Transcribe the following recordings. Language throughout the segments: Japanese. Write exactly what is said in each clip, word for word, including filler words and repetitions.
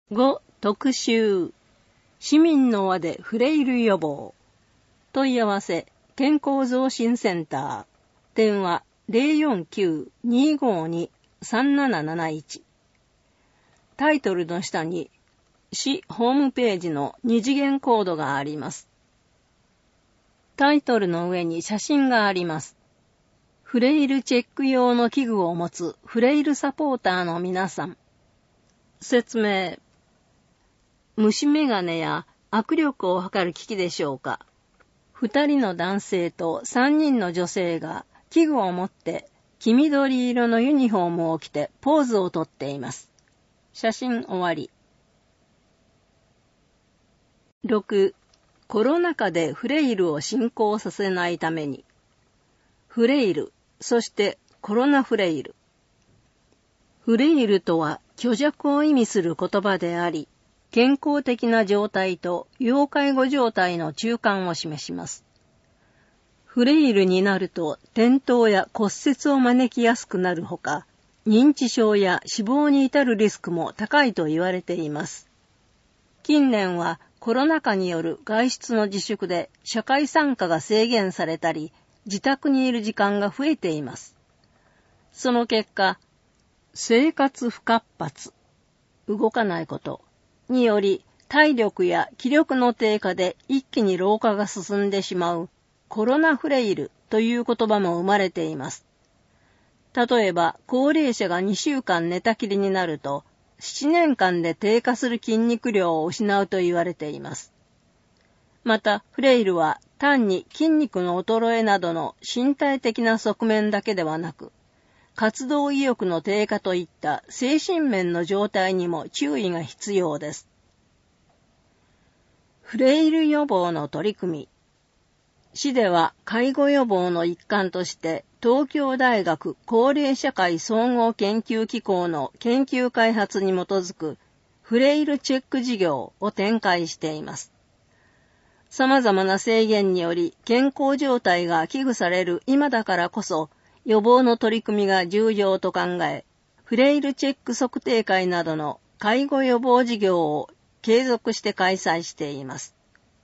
ご. 特集市民の輪でフレイル予防問い合わせ健康増進センター電話 ゼロよんきゅう にーごーに さんなななないち タイトルの下に市ホームページの二次元コードがあります。タイトルの上に写真があります。フレイルチェック用の器具を持つフレイルサポーターの皆さん。説明。虫眼鏡や握力を測る機器でしょうか。二人の男性と三人の女性が器具を持って黄緑色のユニフォームを着てポーズをとっています。写真終わり。ろく. コロナ禍でフレイルを進行させないために。フレイル、そしてコロナフレイル。フレイルとは虚弱を意味する言葉であり、健康的な状態と要介護状態の中間を示します。フレイルになると転倒や骨折を招きやすくなるほか、認知症や死亡に至るリスクも高いと言われています。近年はコロナ禍による外出の自粛で社会参加が制限されたり、自宅にいる時間が増えています。その結果、生活不活発、動かないことにより体力や気力の低下で一気に老化が進んでしまうコロナフレイルという言葉も生まれています。例えば、高齢者がにしゅうかん寝たきりになると、ななねんかんで低下する筋肉量を失うと言われています。また、フレイルは単に筋肉の衰えなどの身体的な側面だけではなく、活動意欲の低下といった精神面の状態にも注意が必要です。フレイル予防の取り組み。市では介護予防の一環として東京大学高齢社会総合研究機構の研究開発に基づくフレイルチェック事業を展開しています。様々な制限により健康状態が危惧される今だからこそ予防の取り組みが重要と考え、フレイルチェック測定会などの介護予防事業を継続して開催しています。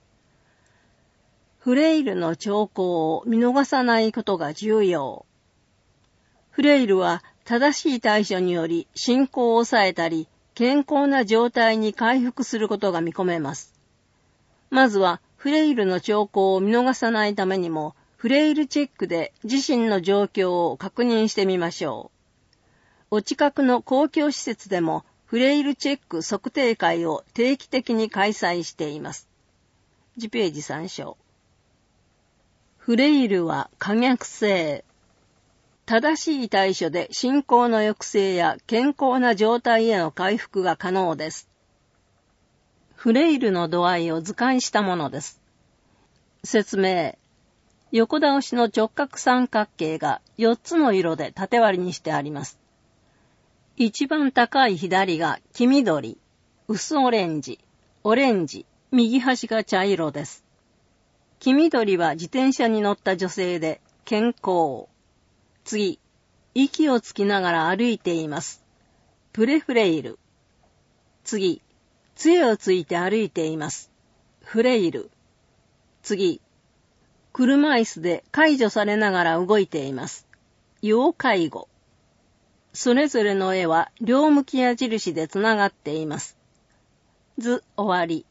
フレイルの兆候を見逃さないことが重要。フレイルは正しい対処により進行を抑えたり、健康な状態に回復することが見込めます。まずはフレイルの兆候を見逃さないためにも、フレイルチェックで自身の状況を確認してみましょう。お近くの公共施設でもフレイルチェック測定会を定期的に開催しています。次ページ参照。フレイルは可逆性。正しい対処で進行の抑制や健康な状態への回復が可能です。フレイルの度合いを図鑑したものです。説明。横倒しの直角三角形がよっつの色で縦割りにしてあります。一番高い左が黄緑、薄オレンジ、オレンジ、右端が茶色です。黄緑は自転車に乗った女性で健康。次、息をつきながら歩いています。プレフレイル。次、杖をついて歩いています。フレイル。次、車椅子で介助されながら動いています。要介護。それぞれの絵は両向き矢印でつながっています。図終わり。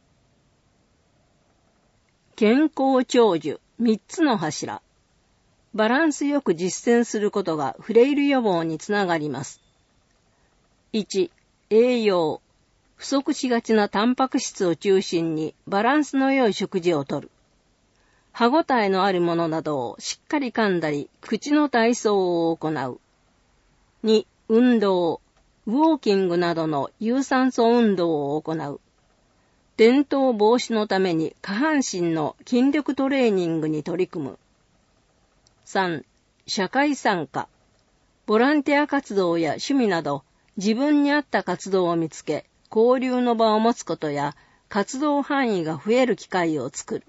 健康長寿みっつの柱。バランスよく実践することがフレイル予防につながります。いち. 栄養。不足しがちなタンパク質を中心にバランスの良い食事をとる。歯ごたえのあるものなどをしっかり噛んだり、口の体操を行う。に. 運動。ウォーキングなどの有酸素運動を行う。転倒防止のために下半身の筋力トレーニングに取り組む。さん. 社会参加。ボランティア活動や趣味など自分に合った活動を見つけ、交流の場を持つことや活動範囲が増える機会を作る。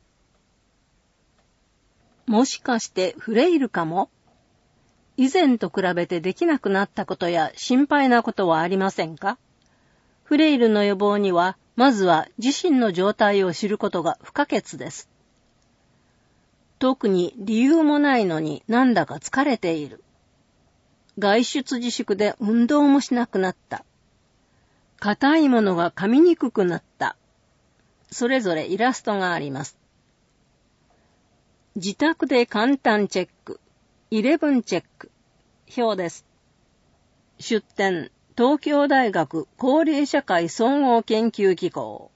もしかしてフレイルかも？以前と比べてできなくなったことや心配なことはありませんか？ フレイルの予防には、まずは自身の状態を知ることが不可欠です。特に理由もないのになんだか疲れている。外出自粛で運動もしなくなった。硬いものが噛みにくくなった。それぞれイラストがあります。自宅で簡単チェック、じゅういちチェック、表です。出典、東京大学高齢社会総合研究機構。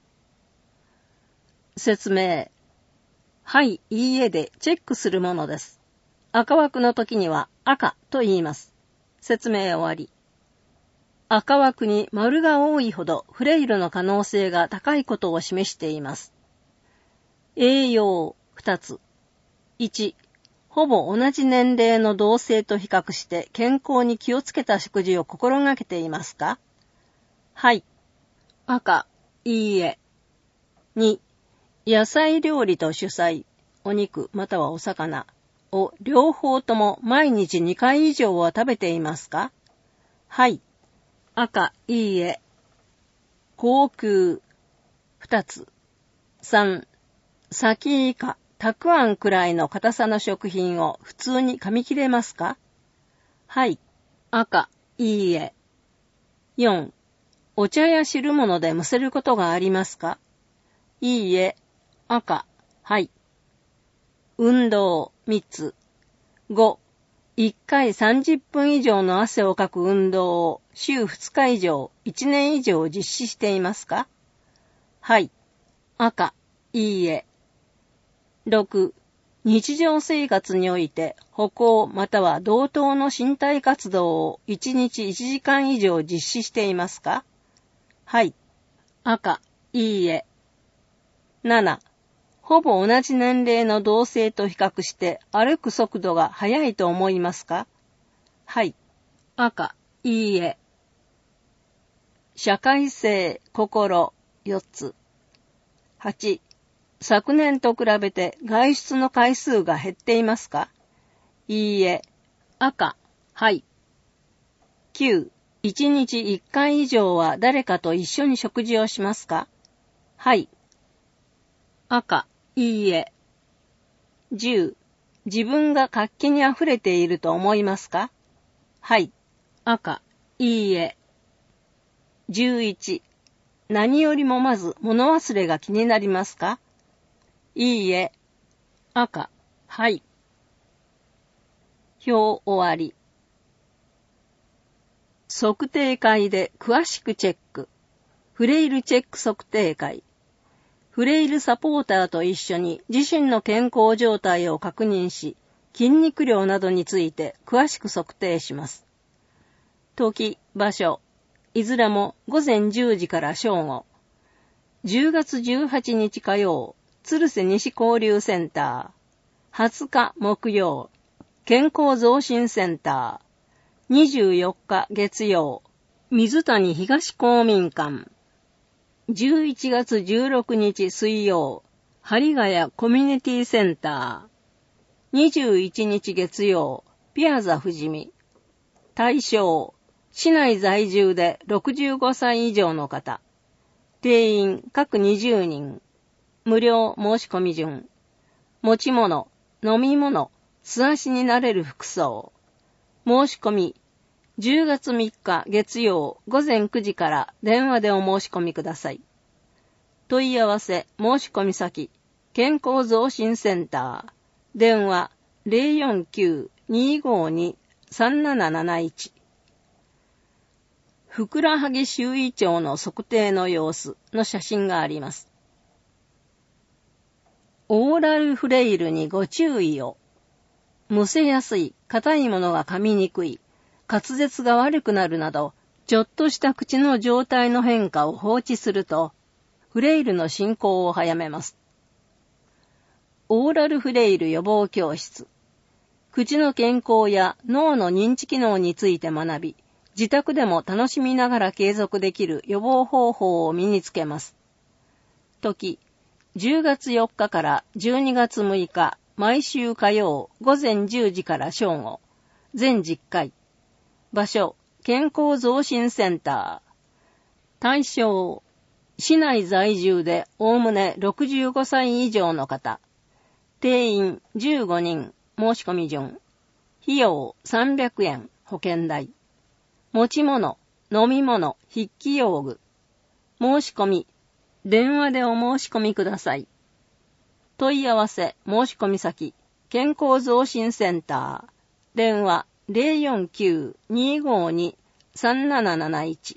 説明、はい、いいえでチェックするものです。赤枠の時には赤と言います。説明終わり。赤枠に丸が多いほどフレイルの可能性が高いことを示しています。栄養ふたつ。いち、ほぼ同じ年齢の同性と比較して健康に気をつけた食事を心がけていますか？はい。赤、いいえ。に、野菜料理と主菜、お肉またはお魚を両方とも毎日にかい以上は食べていますか？はい。赤、いいえ。口腔、二つ。三、先以下、たくあんくらいの硬さの食品を普通に噛み切れますか？はい。赤、いいえ。四、お茶や汁物でむせることがありますか？いいえ。赤、はい。運動、三つ。五、一回さんじゅっぷん以上の汗をかく運動を週二日以上、一年以上実施していますか？はい。赤、いいえ。六、日常生活において歩行または同等の身体活動を一日一時間以上実施していますか？はい。赤、いいえ。七、ほぼ同じ年齢の同性と比較して歩く速度が速いと思いますか？はい。赤、いいえ。社会性、心、四つ。八、昨年と比べて外出の回数が減っていますか？いいえ。赤、はい。九、一日一回以上は誰かと一緒に食事をしますか？はい。赤、いいえ。十、自分が活気にあふれていると思いますか？はい。赤、いいえ。十一、何よりもまず物忘れが気になりますか？いいえ。赤、はい。表終わり。測定会で詳しくチェック。フレイルチェック測定会。フレイルサポーターと一緒に自身の健康状態を確認し、筋肉量などについて詳しく測定します。時、場所、いずれも午前じゅうじから正午。じゅうがつじゅうはちにち火曜、鶴瀬西交流センター。はつか木曜、健康増進センター。にじゅうよっか月曜、水谷東公民館。じゅういちがつじゅうろくにち水曜、針ヶ谷コミュニティセンター。にじゅういちにち月曜、ピアザ富士見。対象、市内在住でろくじゅうごさい以上の方。定員各にじゅうにん。無料申し込み順。持ち物、飲み物、素足になれる服装。申し込み、じゅうがつみっか月曜午前くじから電話でお申し込みください。問い合わせ申し込み先、健康増進センター。電話 ゼロよんきゅう にーごーに さんなななないち。ふくらはぎ周囲長の測定の様子の写真があります。オーラルフレイルにご注意を。むせやすい、硬いものが噛みにくい、滑舌が悪くなるなど、ちょっとした口の状態の変化を放置すると、フレイルの進行を早めます。オーラルフレイル予防教室。口の健康や脳の認知機能について学び、自宅でも楽しみながら継続できる予防方法を身につけます。時、じゅうがつよっかからじゅうにがつむいか、毎週火曜午前じゅうじから正午、全じゅっかい。場所、健康増進センター。 対象、市内在住でおおむねろくじゅうごさい以上の方。定員じゅうごにん、申し込み順。費用さんびゃくえん、保険代。持ち物、飲み物、筆記用具。申し込み、電話でお申し込みください。問い合わせ、申し込み先、健康増進センター。電話 ゼロよんきゅう にーごーに さんなななないち。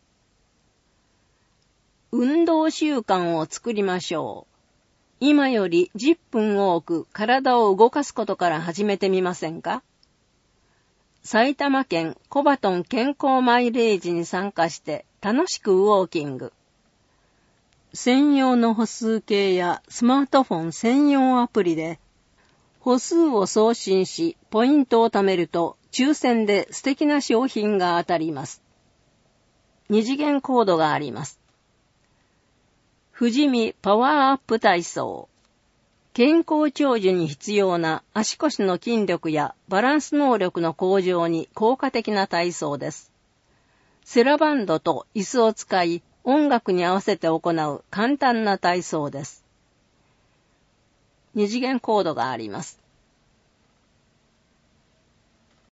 運動習慣を作りましょう。今よりじゅっぷん多く体を動かすことから始めてみませんか？埼玉県コバトン健康マイレージに参加して楽しくウォーキング。専用の歩数計やスマートフォン専用アプリで歩数を送信しポイントを貯めると抽選で素敵な商品が当たります。二次元コードがあります。富士見パワーアップ体操。健康長寿に必要な足腰の筋力やバランス能力の向上に効果的な体操です。セラバンドと椅子を使い音楽に合わせて行う簡単な体操です。二次元コードがあります。